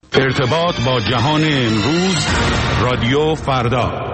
ارتباط با جهان امروز، رادیو فردا.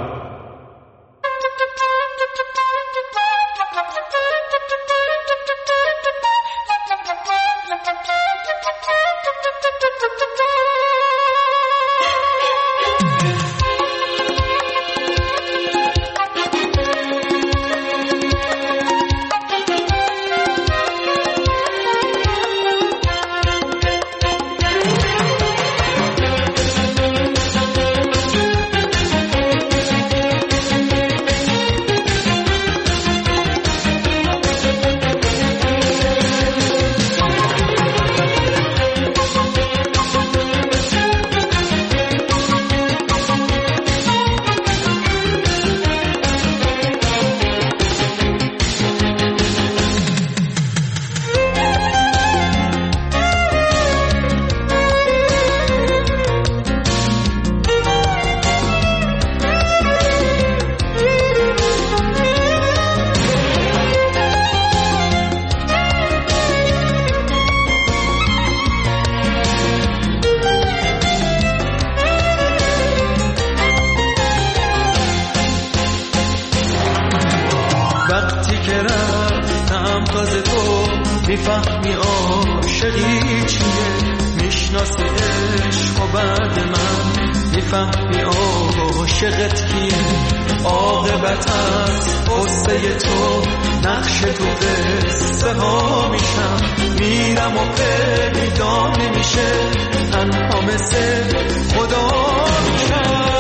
میفهمی عاشقی چیه، میشناسی عشق و بعد من میفهمی عاشقت کیه. عاقبت از قصه تو نقش تو قصه ها میشم، میرم و پیدا نمیشه، تنها مثل خدا میشم.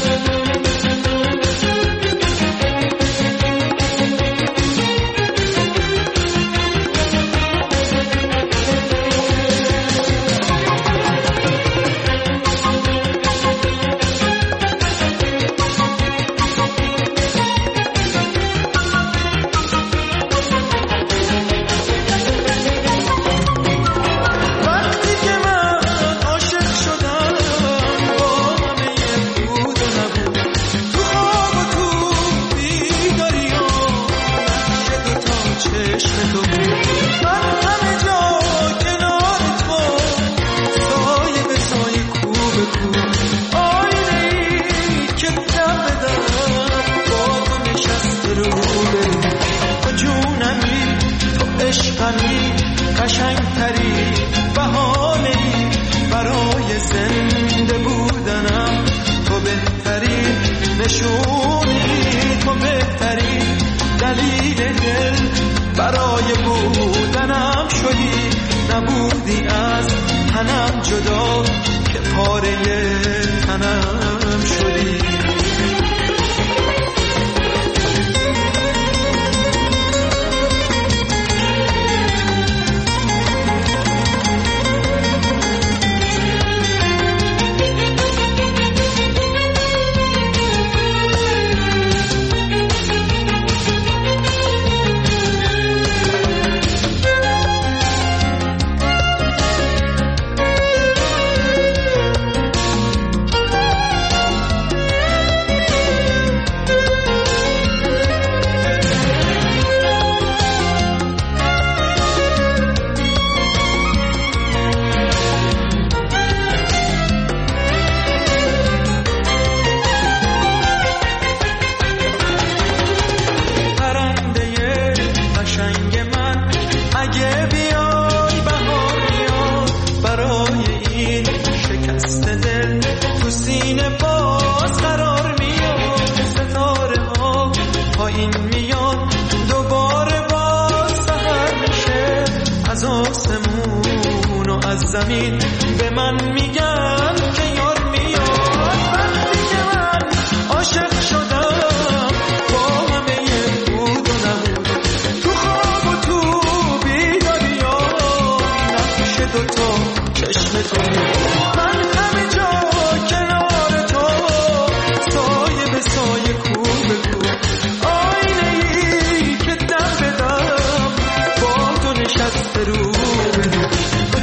قشنگتری بهانه‌ای برای زنده بودنم، تو بهترین نشونی، تو بهترین دلیل دل برای بودنم شدی. نبودی از تنم جدا که پاره تنم شدی. زمین به من میگن که یار میاد. وقتی که من عاشق شدم با همه بود و نبود، تو خواب و تو بیداری ها نقش دوتا چشم تو. من همه جا کنار تو، سایه به سایه کو به کو، آینه ای که دم بدم با تو نشسته رو به رو.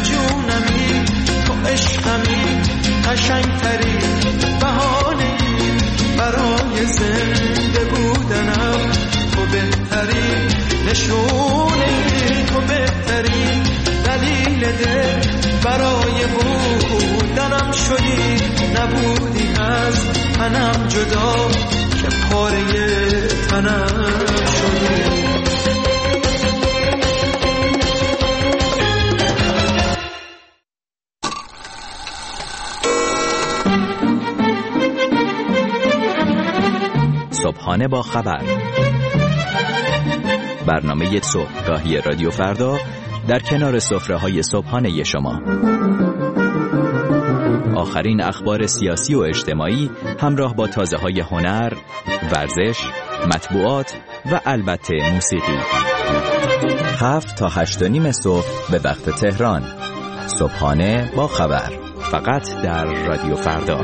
عشقمی قشنگتری بهانه‌ای برای زنده بودنم، تو بهترین نشونی، تو بهترین دلیل دل برای بودنم. شدی نبودی از تنم جدا که پاره تنم شدی. صبحانه با خبر، برنامه صبحگاهی رادیو فردا در کنار سفره‌های صبحانه شما. آخرین اخبار سیاسی و اجتماعی همراه با تازه‌های هنر، ورزش، مطبوعات و البته موسیقی. 7 تا 8:30 صبح به وقت تهران. صبحانه با خبر، فقط در رادیو فردا.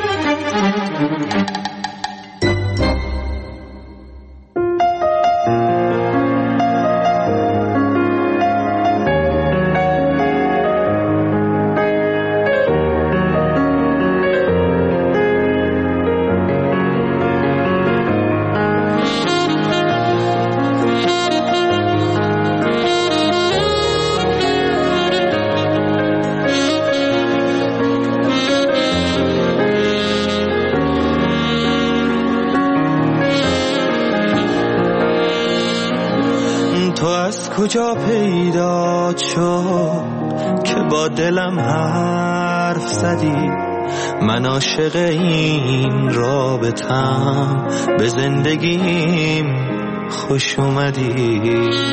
کجا پیدا شد که با دلم حرف زدی؟ من عاشق این رابطم، به زندگیم خوش اومدی.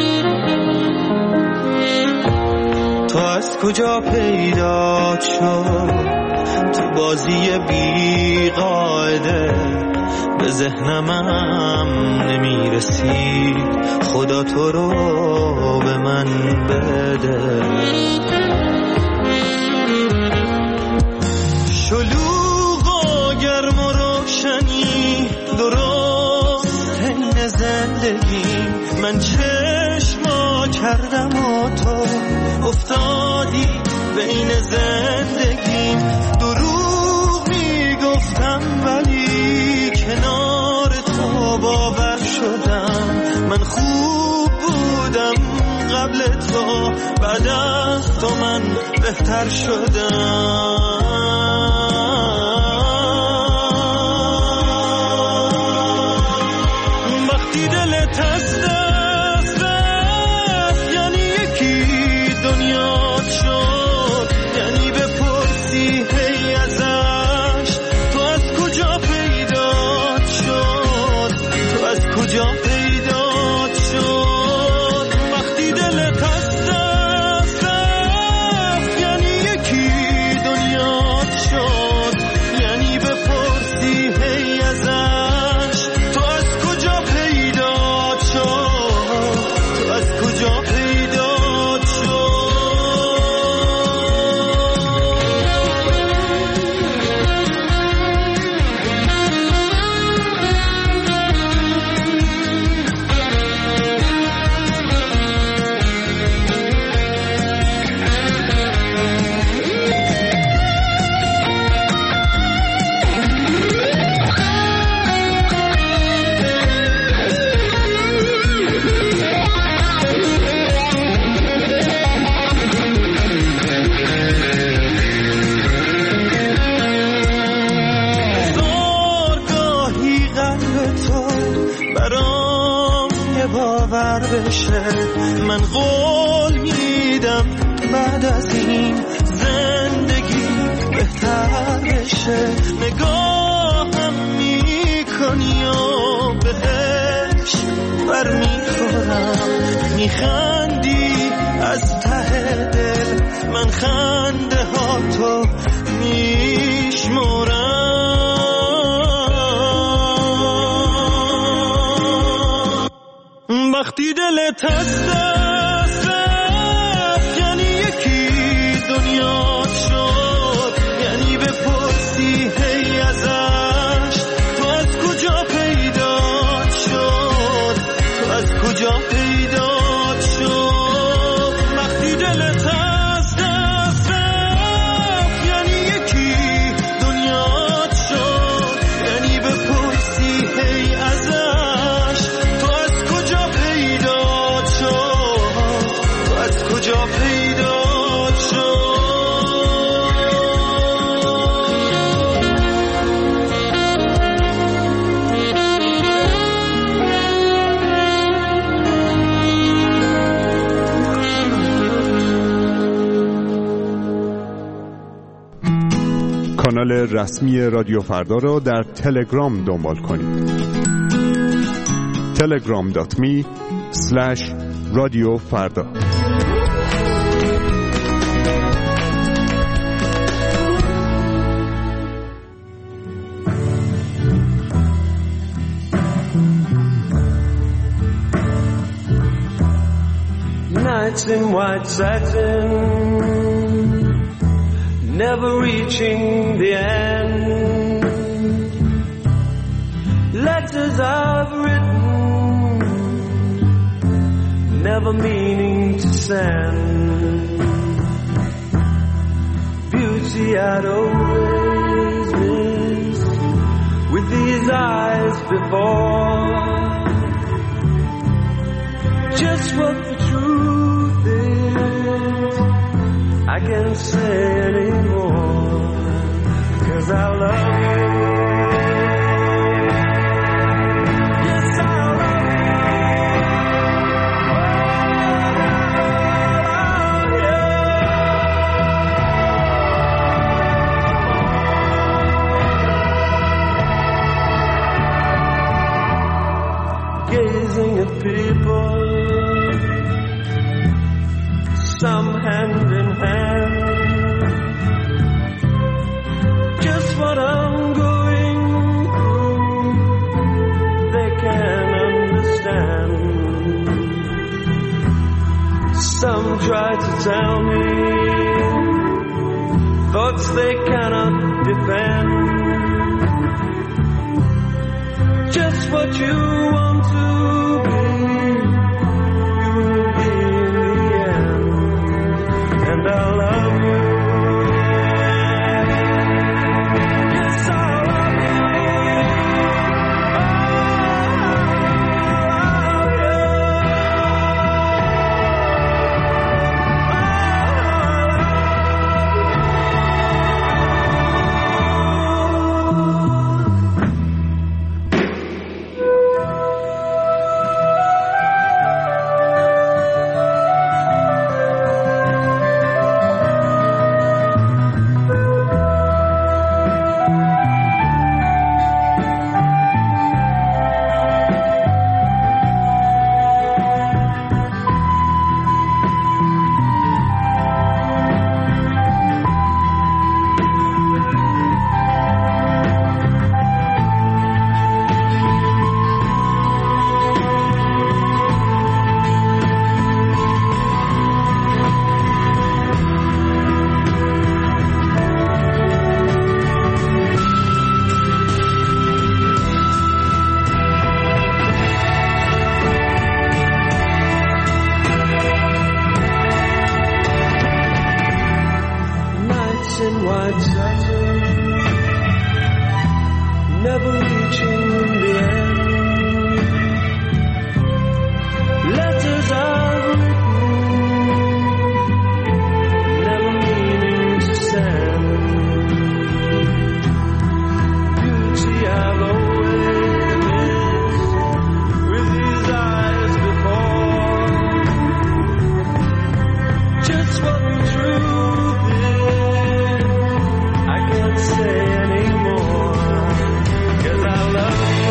تو از کجا پیدا شد تو بازی بی قاعده؟ به ذهنم نمیرسید، خدا تو رو به من بده. شلوغ و گرم و روشنی درست حین زندگی، من چشما کردم و تو افتادی بین زندگیم. دروغ میگفتم ولی کنار تو باور شدم. من خوب بودم قبل تو، بعد از تو من بهتر شدم. وقتی دلت از دست رفت یعنی یکی دنیا شد، یعنی بپرسی هی ازش تو از کجا پیدا شد، تو از کجا پیدا شد. وقتی دلت از دست رفت یعنی یکی دنیا شد، یعنی بپرسی هی ازش تو از کجا پیدا شد، تو از کجا پیدا شد. باور بشه من قول میدم بعد از این زندگی بهتر بشه. نگاهم میکنی و بهش بر میخورم، میخندی از ته دل، من خنده ها تو میشمرم. وقتی دلت از دست رفت یعنی یکی دنیا شد، یعنی بپرسی هی ازش تو از کجا پیدا شد، تو از کجا پیدا شد. وقتی دلت از دست رفت یعنی یکی دنیا شد، یعنی بپرسی هی ازش تو از کجا پیدا شد، کانال رسمی رادیو فردا را در تلگرام دنبال کنید. telegram.me/رادیوفردا. Nights in white satin, never reaching the end. Letters I've written, never meaning to send. Beauty I'd always missed with these eyes before. Just what the truth is, I can't say anymore, 'cause I love you. Yes, I love you. Gazing at people, some hand in hand, just what I'm going through, they can't understand. Some try to tell me thoughts they cannot defend. Just what you want to be, you will be in the end. And I love you. Yes, I love you. Never reaching the end. Letters I've written, never meaning to send. Beauty I've always missed with these eyes before. Just what the truth is, I can't say anymore. 'Cause I love you.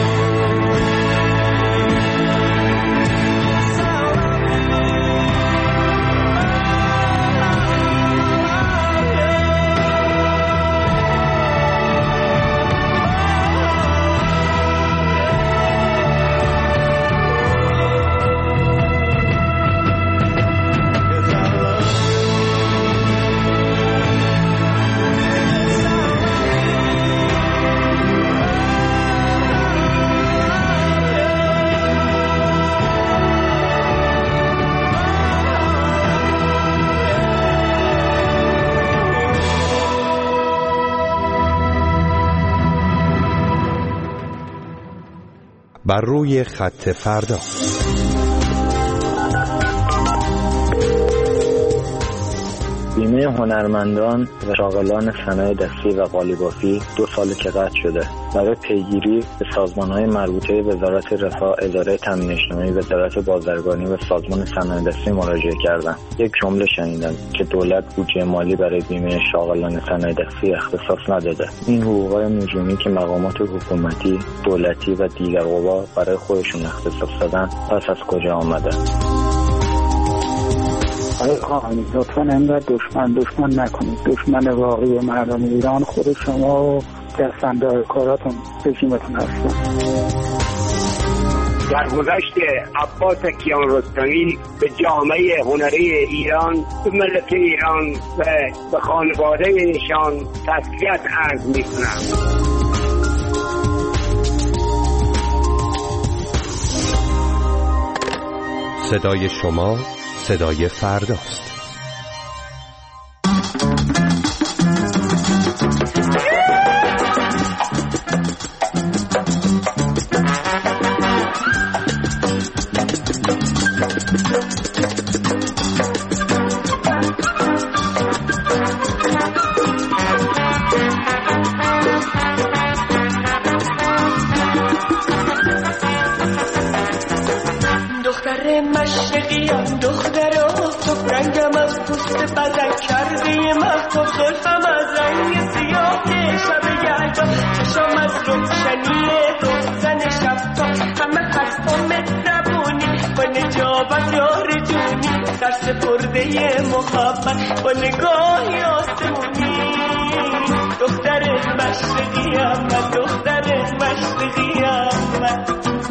بر روی خط فردا. بیمه هنرمندان و شاغلان صنایع دستی و قالیبافی 2 سال که قطع شده. برای پیگیری به سازمان‌های مربوطه وزارت رفاه، اداره تامین اجتماعی، وزارت بازرگانی و سازمان صنایع دستی مراجعه کردم. یک جمله شنیدم که دولت بودجه مالی برای بیمه شاغلان صنایع دستی اختصاص نداده. این حقوق‌های نجومی که مقامات حکومتی، دولتی و دیگر قوا برای خودشون اختصاص دادن پس از کجا آمده؟ آقای خامنه‌ای لطفاً اینقدر دشمن نکنید. دشمن واقعی مردم ایران خود شما و دستاندارکاراتون رژیمتون هستن. در گذشت عباس کیانرستمی به جامعه هنری ایران، به ملت ایران و به خانواده ایشان تسلیت عرض می‌کنم. صدای شما صدای فرداست. دختر مشرقیم، دختر آفتاب، رنگم از پوست بدن کرده مهتاب، زلفم از رنگ سیاه شب یلدا، چشم از روشنی روزن شفاف، همه حرفا مهربونی با نجابت یار جونی، در سپرده محبت با نگاهی آسمونی. دختر مشرقیم من، دختر مشرقیم من.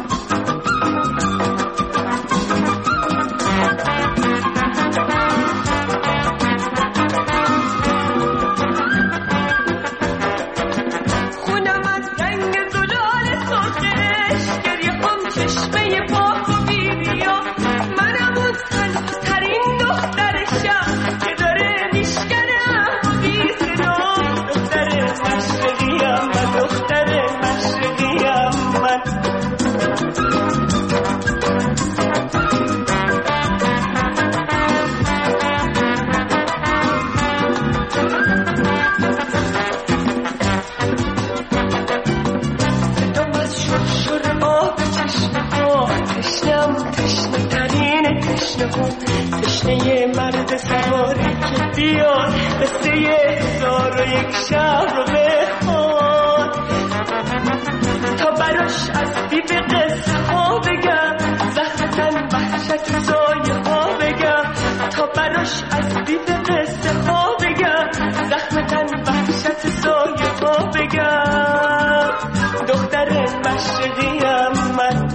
تشنه مرد سواری که بیاد قصه 1001 شب رو بخوان، تا براش از بیب قصه ها بگم، زخم تن وحشت سایه ها بگم، تا براش از بیب قصه ها بگم، زخم تن وحشت سایه ها بگم. دختر مشرقیم من.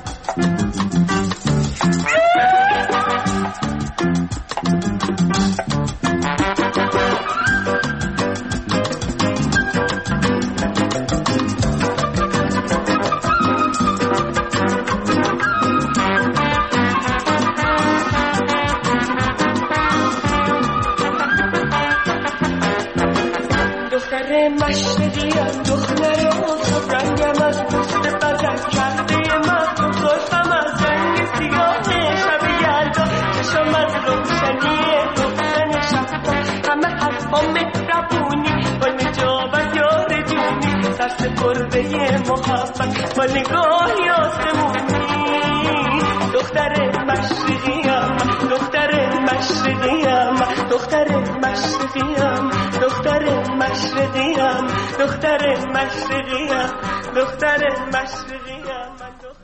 مشرقیم، دختر آفتاب، رنگم از پوست بدن کرده مهتاب، زلفم از رنگ سیاه شب یلدا، چشم از روشنی روزن شفاف، همه حرفا مهربونی با نجابت یار جونی، سر سپرده محبت با نگاهی آسمونی. دختر مشرقیم، دختر مشرقیم، دختر مشرقیم، دختر مشرقیم، دختر مشرقیم، دختر مشرقیم.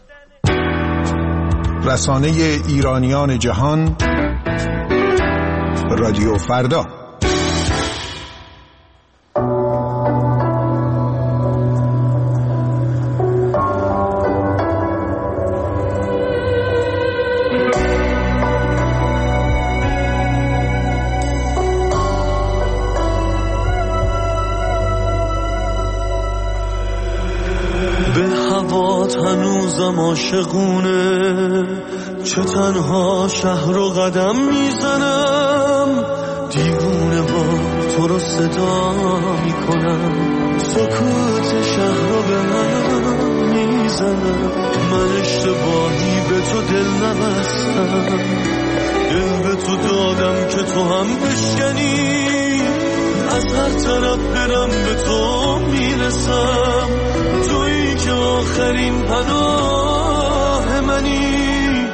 رسانه ایرانیان جهان، رادیو فردا. هنوزم عاشقونه، چه تنها شهر و قدم میزنم، دیوونه با تو رو صدا میکنم، سکوت شهر رو به من میزنم، من اشتباهی به تو دل نبستم، دل به تو دادم که تو هم بشکنی، از هر طرف برم به تو میرسم، تویی که آخرین پناه منی.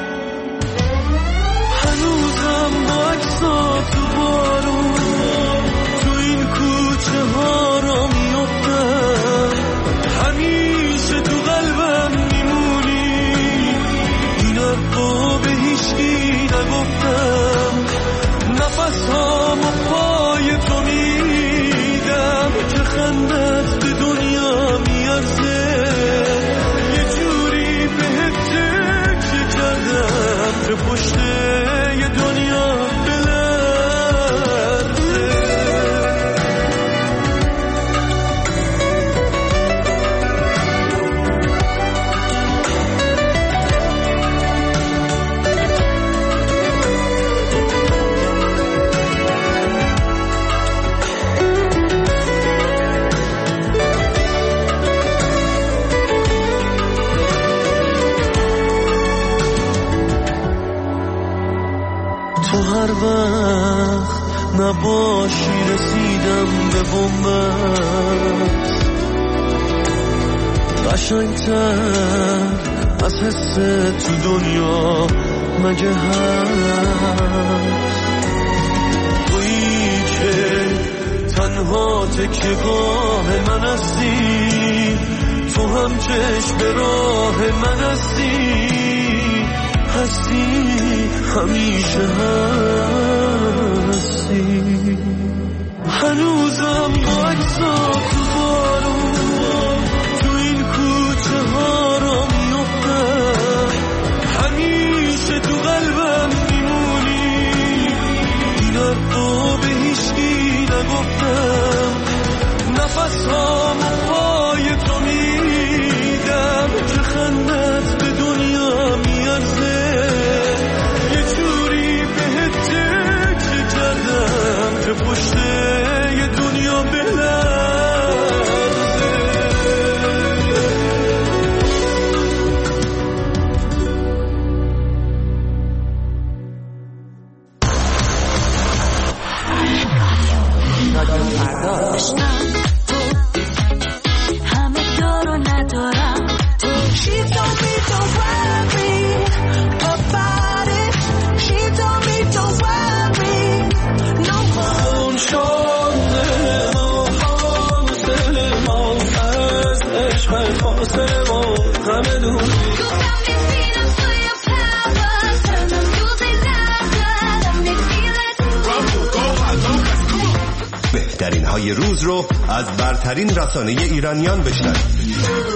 هنوزم با عکسات تو بارون تو این کوچه ها را میافتم، همیشه تو قلبم میمونی، این حرفا به هیچکی نگفتم، نفس ها پای تو میدم که خندت به دنیا میارزه، یه جوری بهت تکیه کردم که پشت یه دنیا هر وقت نباشی رسیدم به بنبست، قشنگتر از حس تو دنیا مگه هست، تویی که تنها تکیه‌گاه من هستی، تو هم چشم راه من هستی، همیشه هستی. هنوزم با عکسات تو بارون تو این کوچه ها را میافتم، همیشه تو قلبم میمونی، این حرفا به هیچکی نگفتم، نفس ها پای تو میدم که خندت به دنیا میارزه، که پشت یه دنیا بلرزه. همه دارو ندارم تو She told me don't worry about it. She told me don't worry. اون شده ما از عشق فاصله ما همه دوری، بهترین های روز رو از برترین رسانه ایرانیان بشنوید.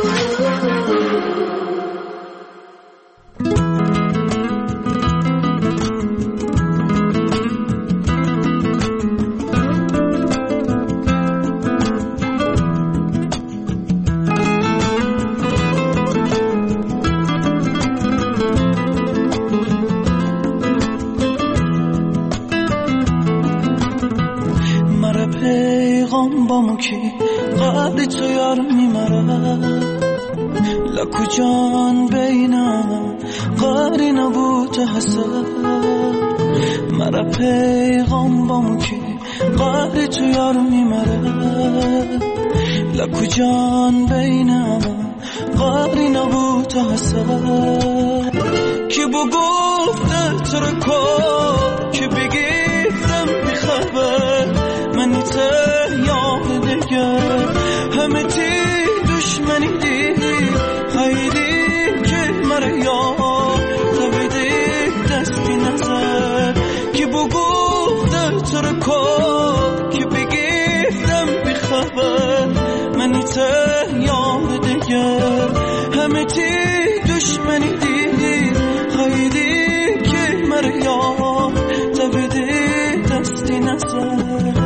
تو یار میمرم لکو جان بینم قاری نبود حسد، مرا پیغام بامو که قاری تو یار میمرم لکو جان بینم قاری نبود حسد، که بگفته تو رو کن که بگیفتم بخبر منی ته یاد دیگر همه تی دشمنی دی خیلی که مرا یاد تبدی دستی نظر، که بگفته تو رو کن که بگیفتم بخبر منی ته یاد دیگر همه تی دشمنی دی خیلی که مرا یاد تبدی دستی نظر.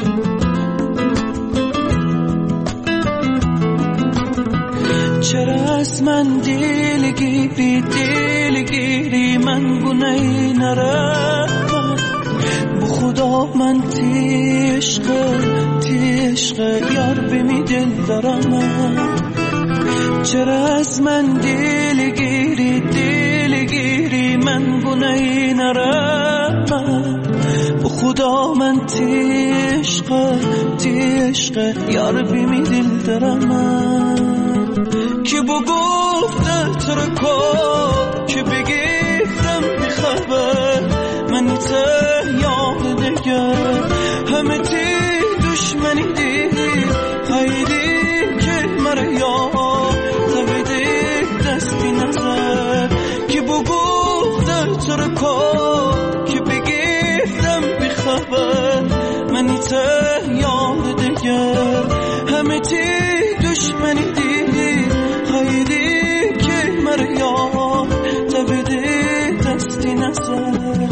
چرا از من دلگیری من گناهی نرم بو خدا من تی عشق یار بمی دل دارم چرا از من دلگیری من گناهی نرم بو خدا من تی عشق یار بمی دل دارم که بو گفته ترکو که بگیفتم بخبر من ته یاد دگر همه تی دشمنی دیدی خیلی که مره یاد تبیده دستی نظر که بو گفته ترکو که بگیفتم بخبر من ته یاد دگر همه تی دشمنی دیدی خیلی که مره یاد تبیده دستی نظر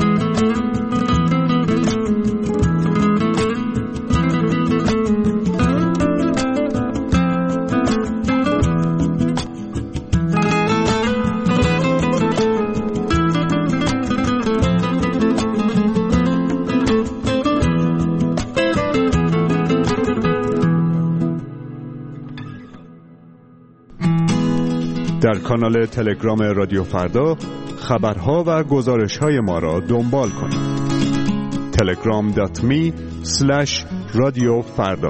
در کانال تلگرام رادیو فردا خبرها و گزارش‌های ما را دنبال کنید. telegram.me/رادیوفردا.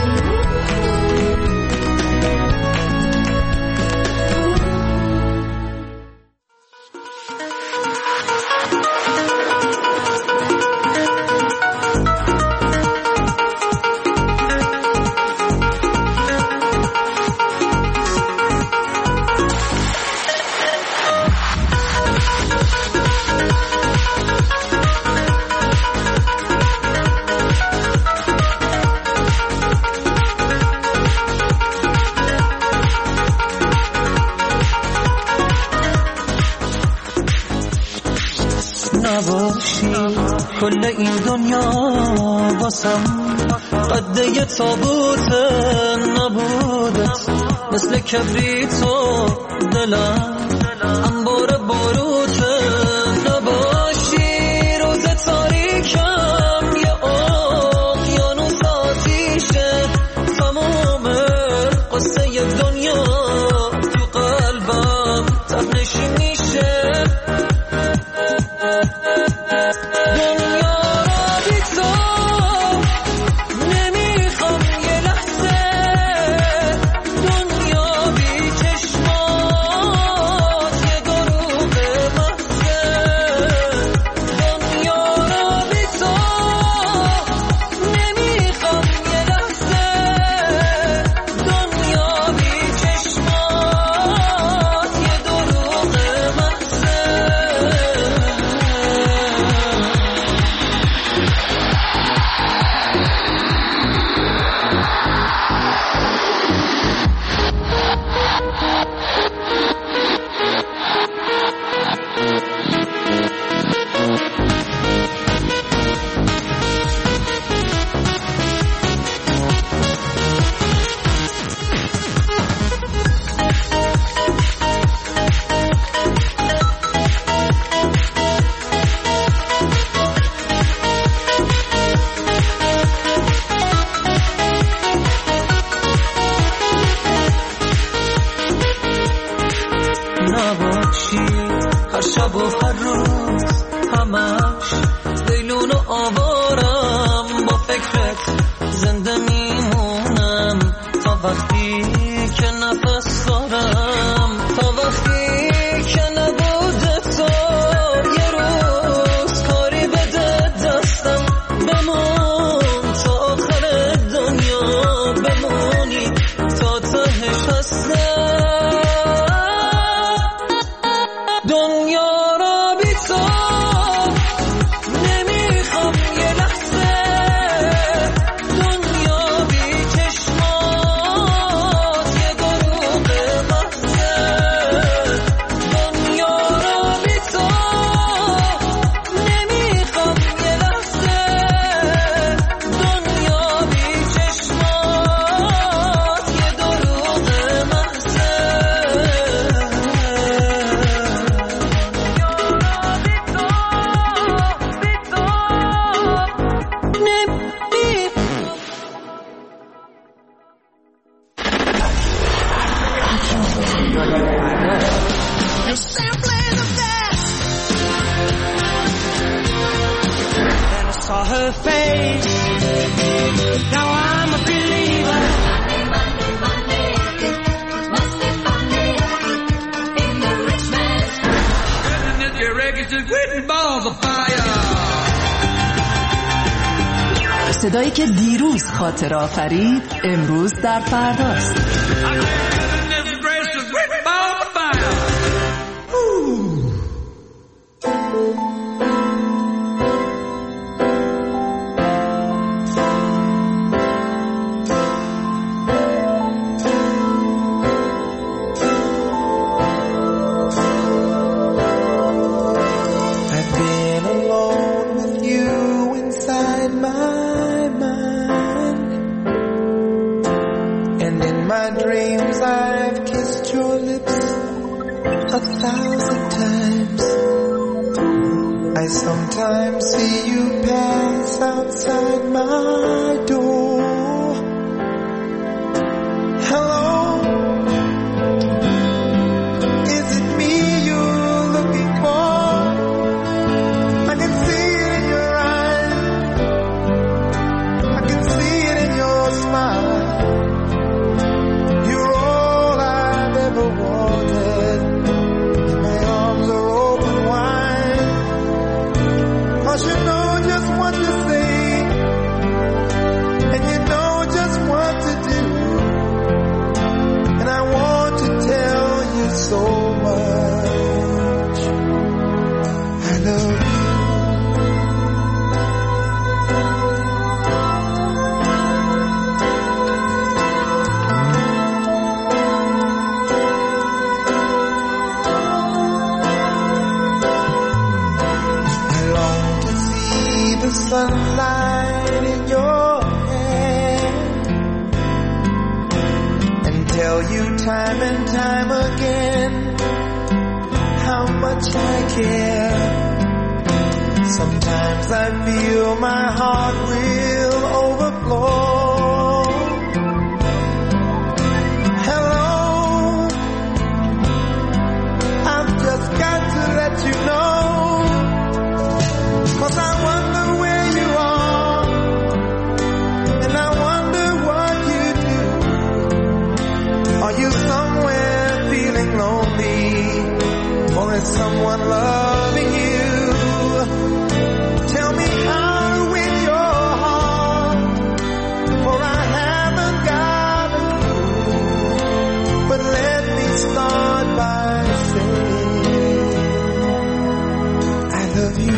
کل این دنیا واسم قده یه تابوت نبودت مثل کبریت و دلم انبار باروت نباشی روز تاریکم یه اقیانوس آتیشه تمام قصه دنیا تو قلبم تبنشی میشه هر شب و هر روز همش دیلون و آوارم با فکرت زنده میمونم تا وقتی که نفس دارم تا وقتی که نبوده تو یه روز کاری بده دستم بمون تا آخر دنیا بمونی تا تهش هستم دنیا را بی تو نمیخوام یه لحظه دنیا بی چشمات صدایی که دیروز خاطره آفرید امروز در فرداست. Sometimes see you pass outside my door. Hello, is it me you're looking for? I can see it in your eyes, I can see it in your smile. You're all I've ever wanted, and my arms are open wide. 'Cause you know just what to say, and you know just what to do, and I want to tell you so much. I love you. Sunlight in your hair and tell you time and time again how much I care. Sometimes I feel my heart will overflow. Hello, I've just got to let you know, 'cause I wonder someone loving you. Tell me how to win your heart, for I haven't got a clue. But let me start by saying I love you.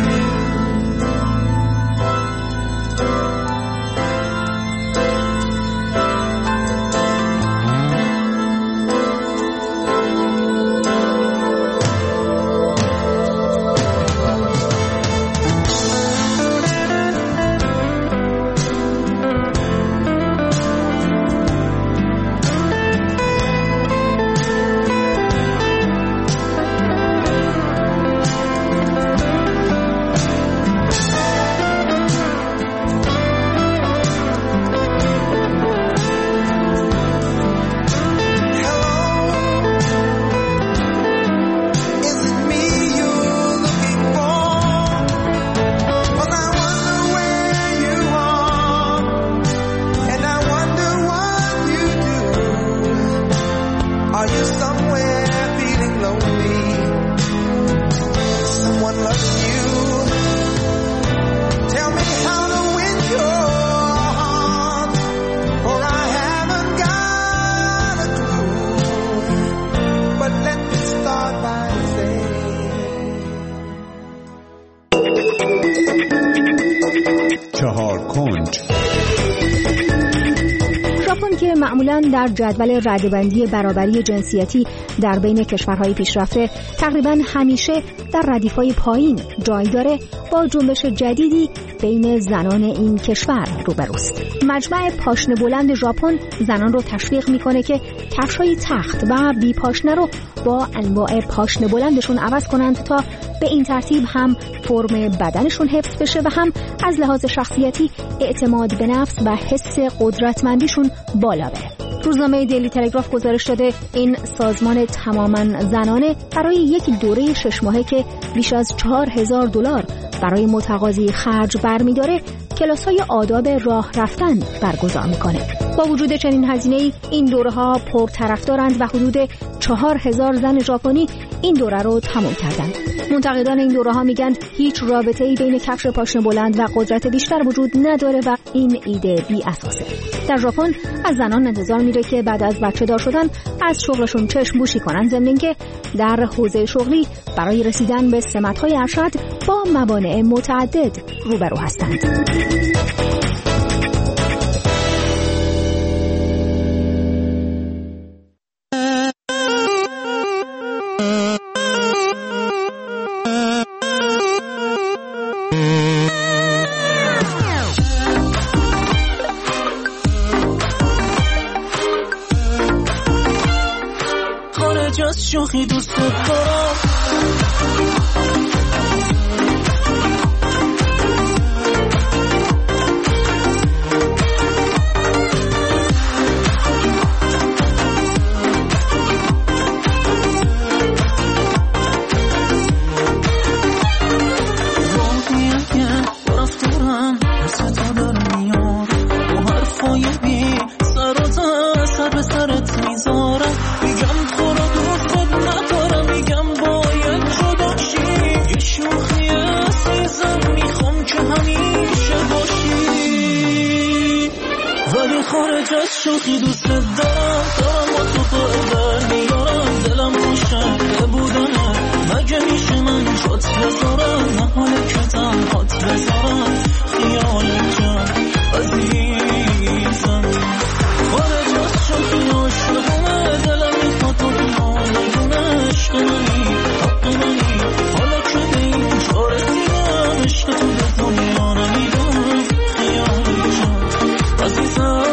معمولاً در جدول رده‌بندی برابری جنسیتی در بین کشورهای پیشرفته تقریباً همیشه در ردیف‌های پایین جای داره، با جنبش جدیدی بین زنان این کشور روبروست. مجمع پاشنه بلند ژاپن زنان رو تشویق میکنه که کفش‌های تخت و بی پاشنه رو با انواع پاشنه بلندشون عوض کنند تا به این ترتیب هم فرم بدنشون حفظ بشه و هم از لحاظ شخصیتی اعتماد به نفس و حس قدرتمندیشون بالا بره. روزنامه دیلی تلگراف گزارش داده این سازمان تماماً زنانه برای یک دوره 6 ماهه که بیش از $4,000 برای متقاضی خرج برمی‌داره کلاس‌های آداب راه رفتن برگزار می‌کنه. با وجود چنین هزینه‌ای این دوره‌ها پرطرفدارند و حدود 4,000 زن ژاپنی این دوره رو تمام کردند. منتقدان این دوره‌ها میگن هیچ رابطه‌ای بین کفش پاشنه بلند و قدرت بیشتر وجود نداره و این ایده بی اساسه. در ژاپن از زنان انتظار میره که بعد از بچه دار شدن از شغلشون چشم پوشی کنن، ضمن اینکه در حوزه شغلی برای رسیدن به سمت‌های ارشد با موانع متعدد روبرو هستند. شوخی دوست دارم شوخی دوست دارم با تو قدر میارم دلم خوشه بودنه مگه میشه من جات بذارم نه حال کتم هات بذارم خیال جان عزیزم خارج از شوخی عاشقونه دلم میخواد تو بیانگونه عشق منی حق منی حالا که به این چاره دیدم عشق تو به دنیا نمیدم خیال جان عزیزم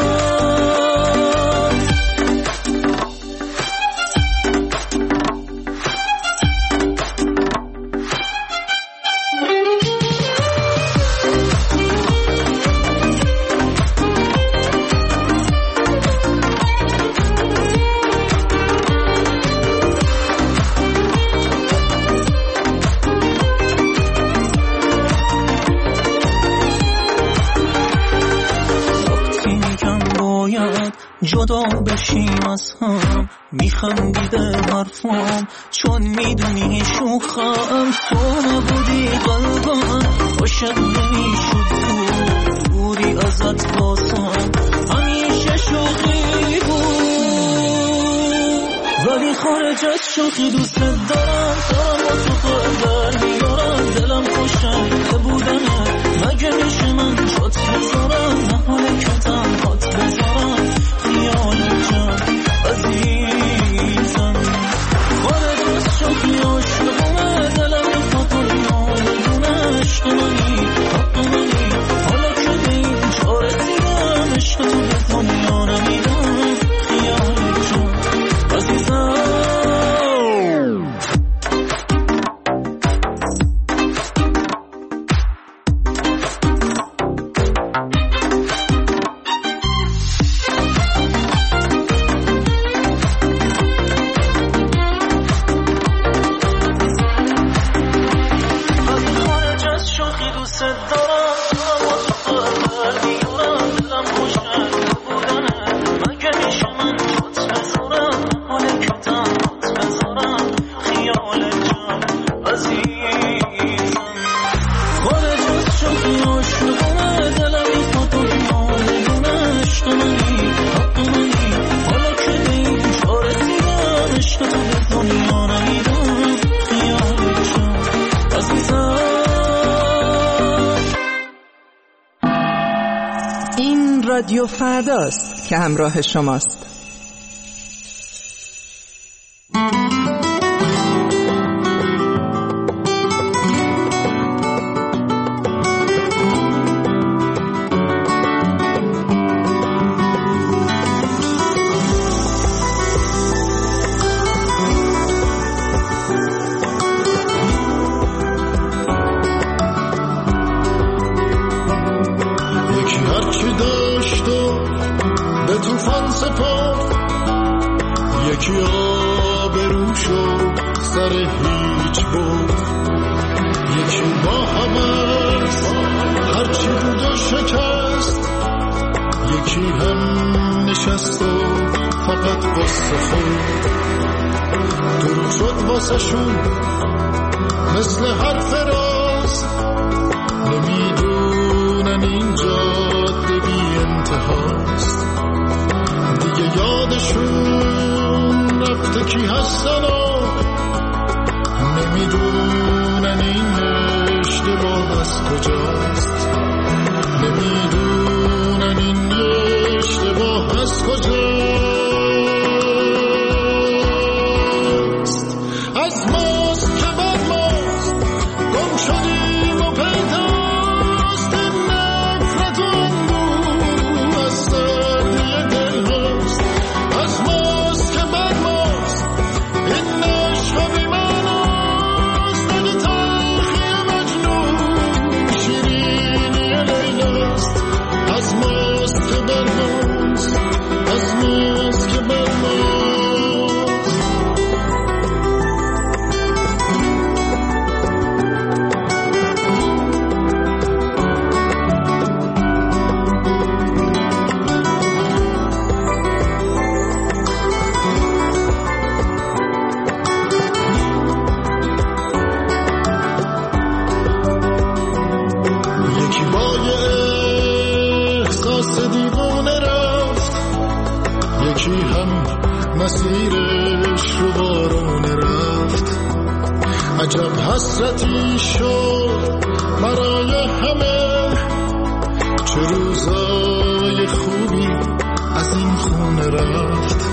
جدا بشیم از هم میخندیده حرفم چون میدونی شوخم تو نبودی قلبم عاشق نمیشد تو دوری ازت باسم همیشه شوخی بود ولی خارج از شوخی دوست دارم با تو قدر میارم دلم خوشه بودنه مگه میشه من جات بذارم نه حال کتم هات بذارم خیال جان عزیزم خارج از شوخی عاشقونه دلم میخواد تو بیانگونه عشق منی حق منی حالا که به این چاره دیدم عشق تو به دنیا نمیدم خیال جان عزیزم رادیو فرداست که همراه شماست. مثل حرف راست، نمیدونن این جاده بی انتهاست. دیگه یادشون رفته کی هستن و نمیدونن این اشتباه از کجاست. نمیدونن این اشتباه از کجاست. از ماست که بر ماست گم شدیم و پیداست. این نفرت و اندوه از سردی دل هاست. از ماست که بر ماست این عشق و بی‌معناست. اگه تلخی مجنون شیرینی لیلاست. از ماست که بر ماست، از ماست که بر ماست. یکی با یه احساس دیوانه رفت، یکی هم مسیرش رو بارونه رفت. عجب حسرتی شد برای همه، چه روزای خوبی از این خونه رفت.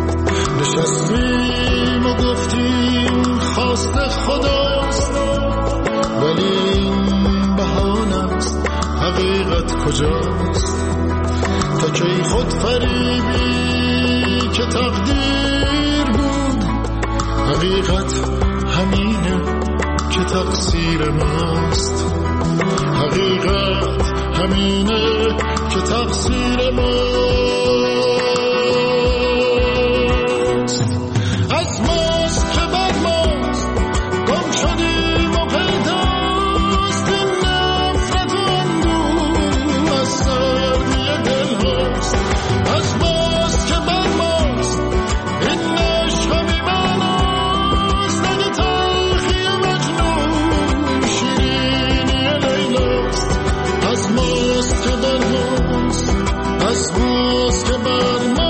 نشستیم و گفتیم خواست خداست، ولی این بهانه است، حقیقت کجاست؟ تا کی خود فریبی که تقدیر بود، حقیقت همینه که تقصیر ماست. حقیقت همینه که تقصیر ماست. از ماست که بر ماست گم شدیم و پیداست. این نفرت و اندوه از سردی دل هاست. از ماست که بر ماست این عشق و بی‌معناست. اگه تلخی مجنون شیرینی لیلاست. از ماست که بر ماست، از ماست که بر ماست.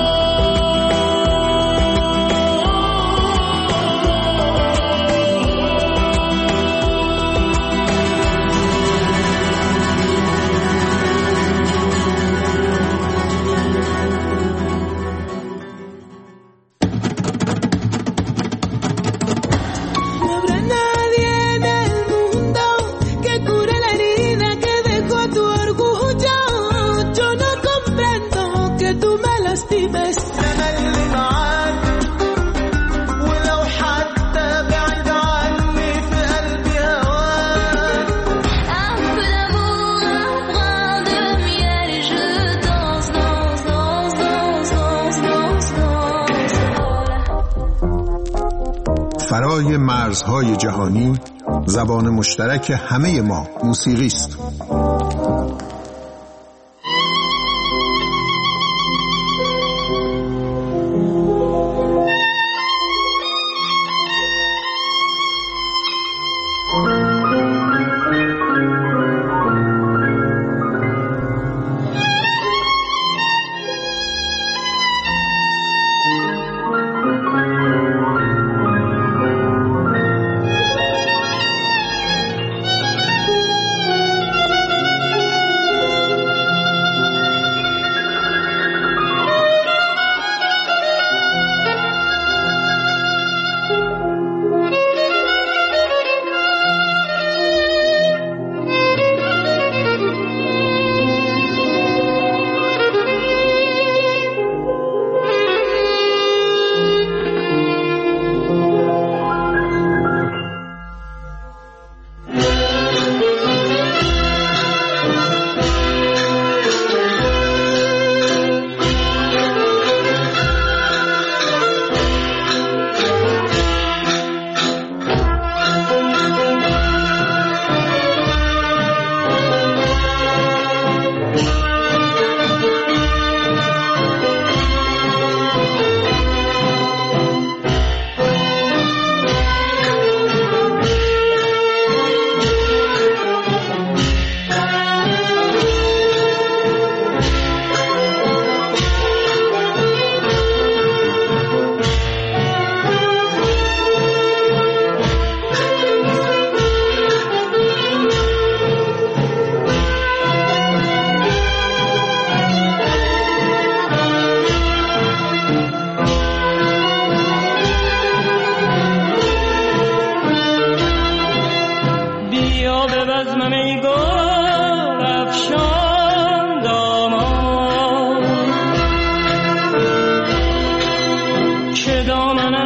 No habrá nadie en el mundo que cure la herida que dejó tu orgullo. Yo no comprendo que tú me lastimes. أنا اللي معاك ولو حتى بعيد عني في قلبي هواك. Un peu d'amour, un brin de miel et je danse, danse, danse, danse, danse, danse, danse. فرای مرزهای جهانی، زبان مشترک همه ما موسیقی است.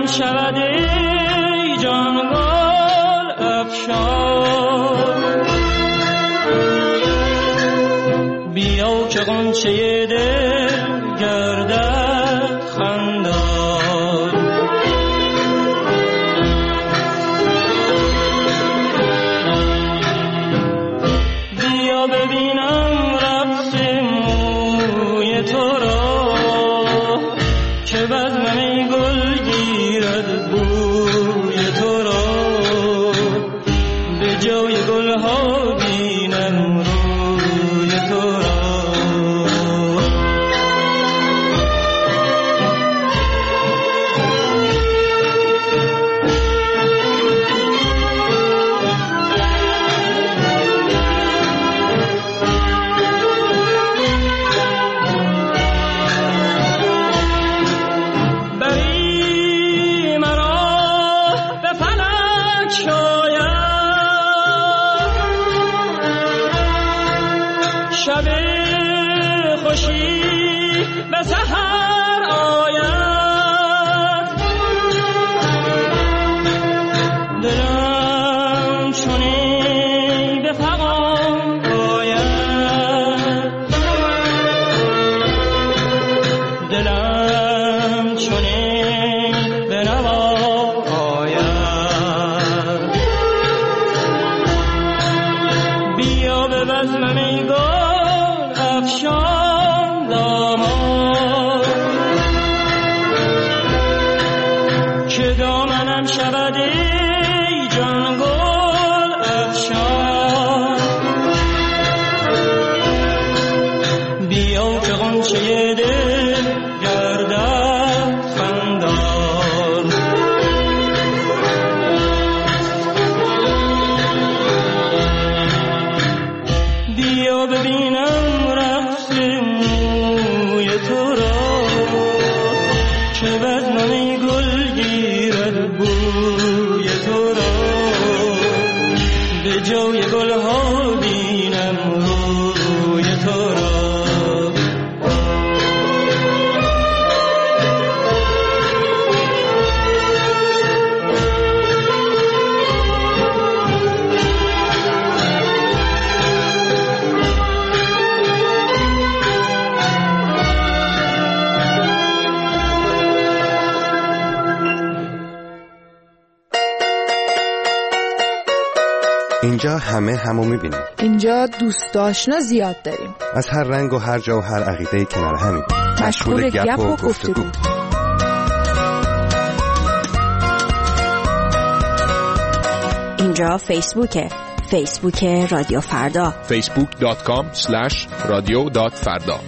دلم شود ای جان گل افشان، بیا که غنچه دل گردد خندان. بیا ببینم رقص موی تو را که بزمم ای گل گیرد بوی تو را، به جای گل ها بینم روی تو را. اینجا همو میبینیم. اینجا دوست آشنا زیاد داریم. از هر رنگ و هر جا و هر عقیده‌ای کنار همیم. مشغول گپ و گفتگو. اینجا فیسبوک رادیو فردا. facebook.com/radio.farda.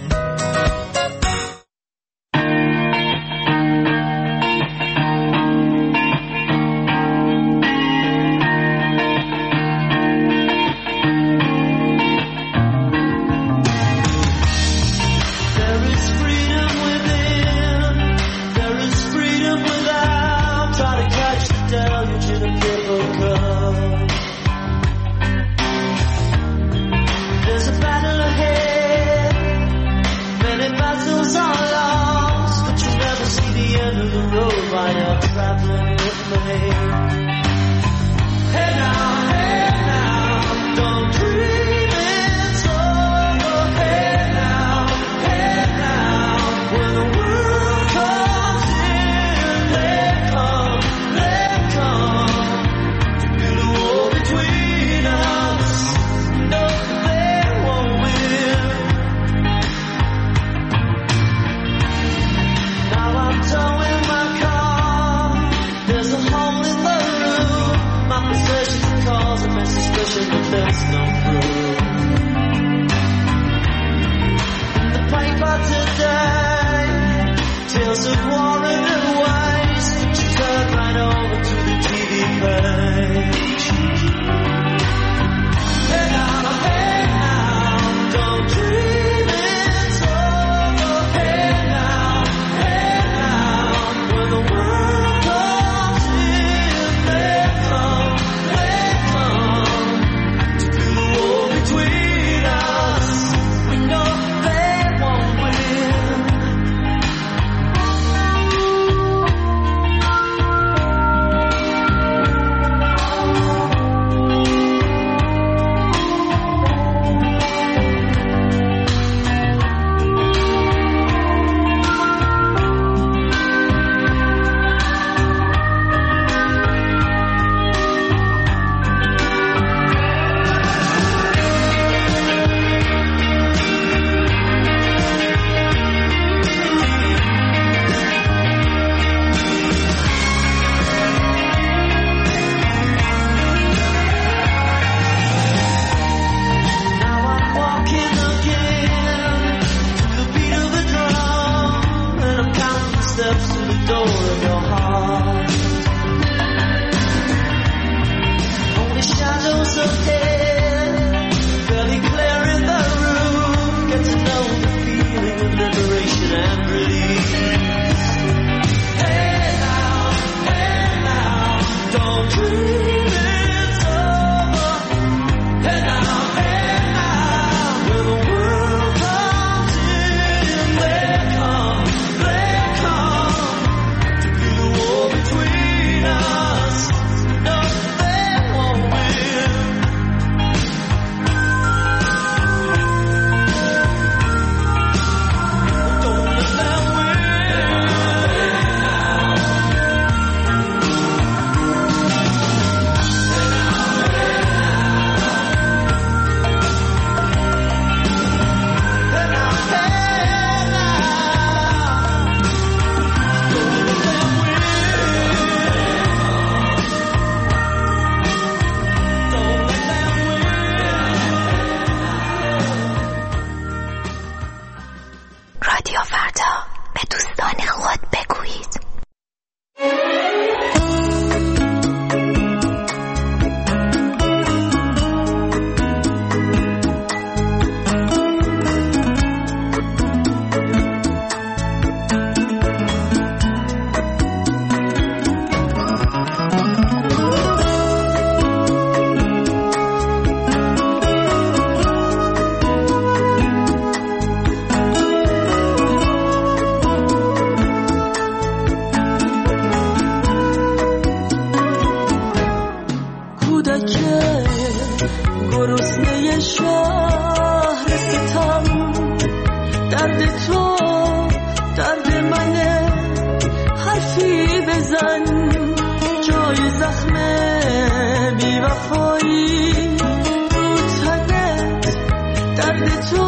منه حرفی بزن جای زخم بی وفایی رو تنت درد تو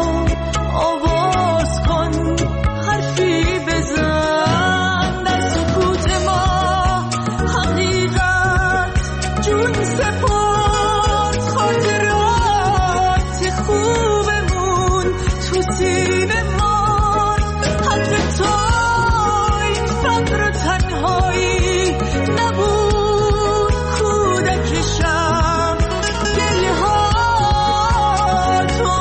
آواز کن حرفی بزن در سکوت ما حقیقت جون سپرد خاطرات خوبمون تو سینه ما حق تو این فقر و تنهایی نبود کودکشم دلها تو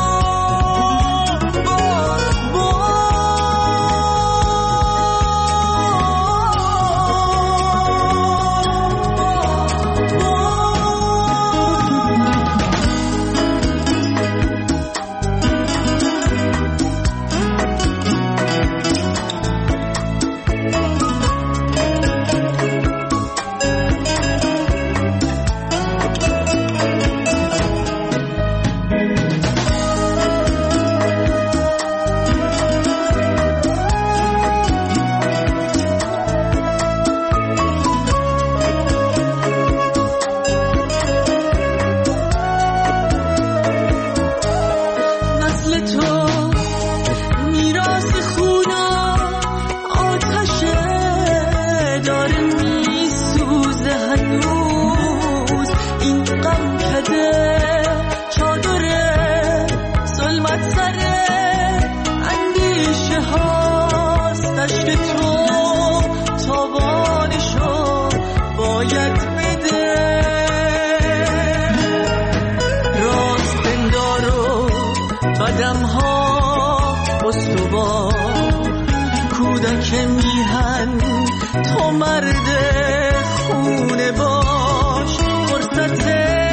که میهن تو مرد خونه باش فرصت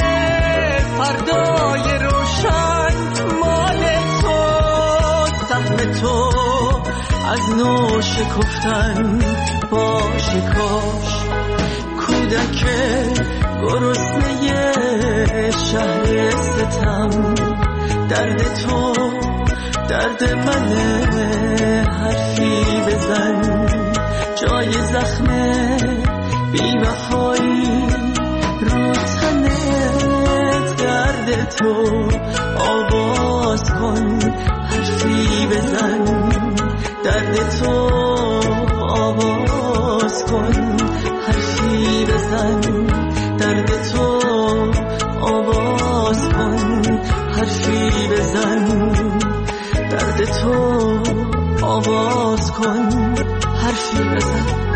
فردای روشن مال تو سهم تو از نو شکفتن باشه کاش کودک گرسنه شهر ستم درد تو درد منه حرفی بزن جای زخم بی وفایی رو تنت درد تو آواز کن حرفی بزن درد تو آواز کن حرفی بزن درد تو آواز کن حرفی بزن درد تو آواز کن حرفی بزن